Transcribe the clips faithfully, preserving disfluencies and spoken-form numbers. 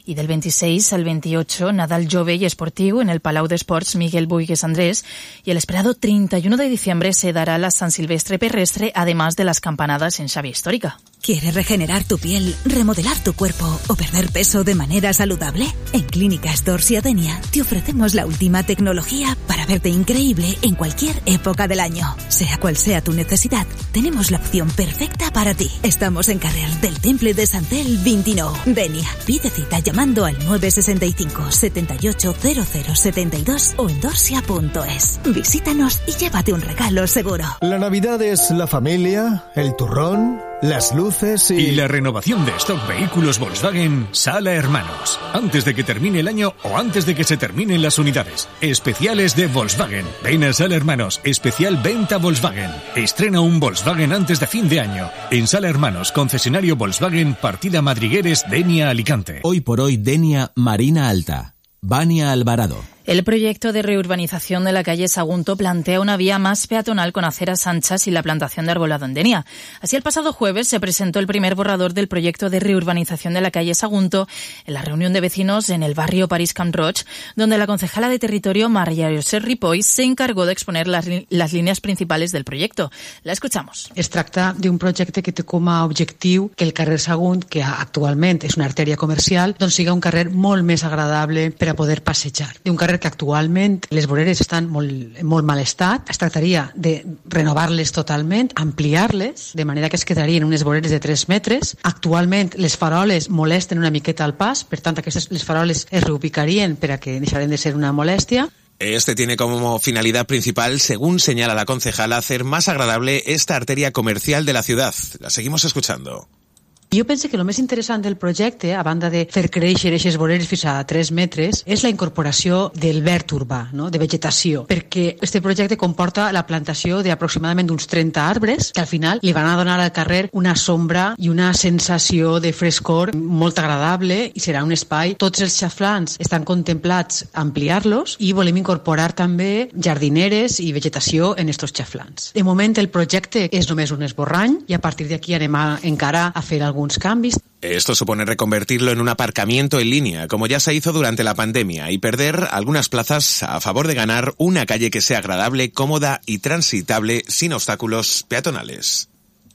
Y del veintiséis al veintiocho, Nadal Jove y Esportiu en el Palau d'Esports Miguel Buigues Andrés. Y el esperado treinta y uno de diciembre se dará la San Silvestre Perrestre, además de las campanadas en Xavia Histórica. ¿Quieres regenerar tu piel, remodelar tu cuerpo o perder peso de manera saludable? En Clínicas Dors y Adenia te ofrecemos la última tecnología para verte increíble en cualquier época del año. Sea cual sea tu necesidad, tenemos la opción perfecta para ti. Estamos en carrer del Temple de Santel veintinueve. Denia. Pide cita llamando al nueve sesenta y cinco, setenta y ocho, cero cero setenta y dos o en dorsia punto es. Visítanos y llévate un regalo seguro. La Navidad es la familia, el turrón, las luces y... Y la renovación de stock vehículos Volkswagen Sala Hermanos. Antes de que termine el año o antes de que se terminen las unidades. Especiales de Volkswagen. Ven a Sala Hermanos. Especial venta Volkswagen. Estrena un Volkswagen antes de fin de año. En Sala Hermanos, concesionario Volkswagen, partida Madrigueres, Denia, Alicante. Hoy por hoy, Denia, Marina Alta. Vania Alvarado. El proyecto de reurbanización de la calle Sagunto plantea una vía más peatonal con aceras anchas y la plantación de arbolado en Denia. Así, el pasado jueves se presentó el primer borrador del proyecto de reurbanización de la calle Sagunto en la reunión de vecinos en el barrio París Camp Roig, donde la concejala de territorio, María José Ripoll, se encargó de exponer las, las líneas principales del proyecto. La escuchamos. Es tracta d'un projecte que té com a objectiu que el carrer Sagunt, que actualment és una artèria comercial, doncs siga un carrer molt més agradable per a poder passejar. D'un carrer que actualment les voreres estan molt, en molt mal estat. Es tractaria de renovar-les totalment, ampliar-les, de manera que es quedarien unes voreres de tres metres. Actualment les faroles molesten una miqueta al pas, per tant aquestes les faroles es reubicarien per a que deixaren de ser una molèstia. Este tiene como finalidad principal, según señala la concejala, hacer más agradable esta arteria comercial de la ciudad. La seguimos escuchando. Jo penso que el més interessant del projecte, a banda de fer créixer aquestes voreres fins a tres metres, és la incorporació del verd urbà, no? De vegetació, perquè este projecte comporta la plantació d'aproximadament uns trenta arbres que al final li van a donar al carrer una sombra i una sensació de frescor molt agradable i serà un espai. Tots els xaflans estan contemplats ampliar-los i volem incorporar també jardineres i vegetació en estos xaflans. De moment el projecte és només un esborrany i a partir d'aquí anem a encara a fer algun cambios. Esto supone reconvertirlo en un aparcamiento en línea, como ya se hizo durante la pandemia, y perder algunas plazas a favor de ganar una calle que sea agradable, cómoda y transitable sin obstáculos peatonales.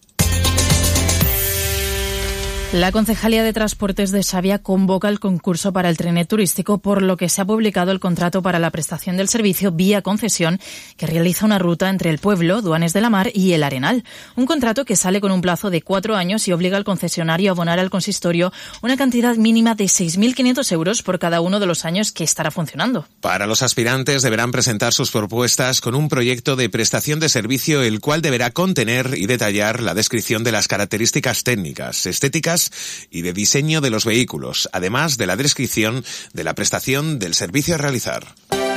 La Concejalía de Transportes de Xavia convoca el concurso para el trenet turístico, por lo que se ha publicado el contrato para la prestación del servicio vía concesión que realiza una ruta entre el pueblo, Duanes de la Mar y el Arenal. Un contrato que sale con un plazo de cuatro años y obliga al concesionario a abonar al consistorio una cantidad mínima de seis mil quinientos euros por cada uno de los años que estará funcionando. Para los aspirantes deberán presentar sus propuestas con un proyecto de prestación de servicio, el cual deberá contener y detallar la descripción de las características técnicas, estéticas y de diseño de los vehículos, además de la descripción de la prestación del servicio a realizar.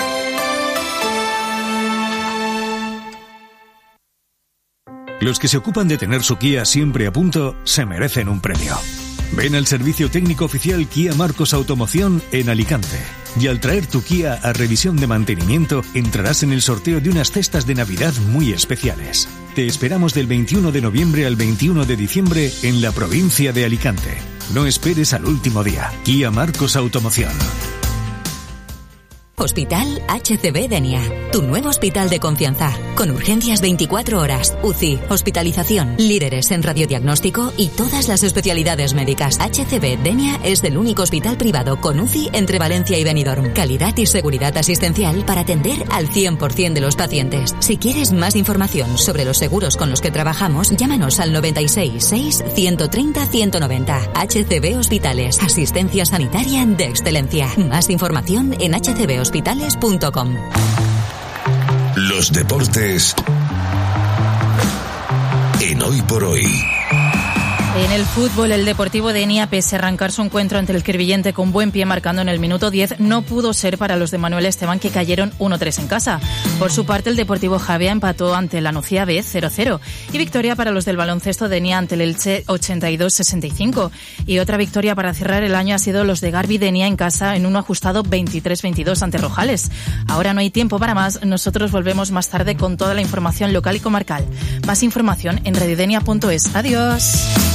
Los que se ocupan de tener su Kia siempre a punto se merecen un premio. Ven al servicio técnico oficial Kia Marcos Automoción en Alicante. Y al traer tu Kia a revisión de mantenimiento, entrarás en el sorteo de unas cestas de Navidad muy especiales. Te esperamos del veintiuno de noviembre al veintiuno de diciembre en la provincia de Alicante. No esperes al último día. Kia Marcos Automoción. Hospital H C B Denia, tu nuevo hospital de confianza, con urgencias veinticuatro horas, U C I, hospitalización, líderes en radiodiagnóstico y todas las especialidades médicas. H C B Denia es el único hospital privado con U C I entre Valencia y Benidorm. Calidad y seguridad asistencial para atender al cien por ciento de los pacientes. Si quieres más información sobre los seguros con los que trabajamos, llámanos al noventa y seis, seis, ciento treinta, ciento noventa. H C B Hospitales, asistencia sanitaria de excelencia. Más información en h c b hospitales punto com. Los deportes en Hoy por Hoy. En el fútbol, el Deportivo Denia, pese a arrancar su encuentro ante el Crevillente con buen pie marcando en el minuto diez, no pudo ser para los de Manuel Esteban, que cayeron uno tres en casa. Por su parte, el Deportivo Javea empató ante la Nucía B cero cero. Y victoria para los del baloncesto Denia ante el Elche ochenta y dos sesenta y cinco. Y otra victoria para cerrar el año ha sido los de Garbi Denia en casa en un ajustado veintitrés veintidós ante Rojales. Ahora no hay tiempo para más. Nosotros volvemos más tarde con toda la información local y comarcal. Más información en redidenia punto es. Adiós.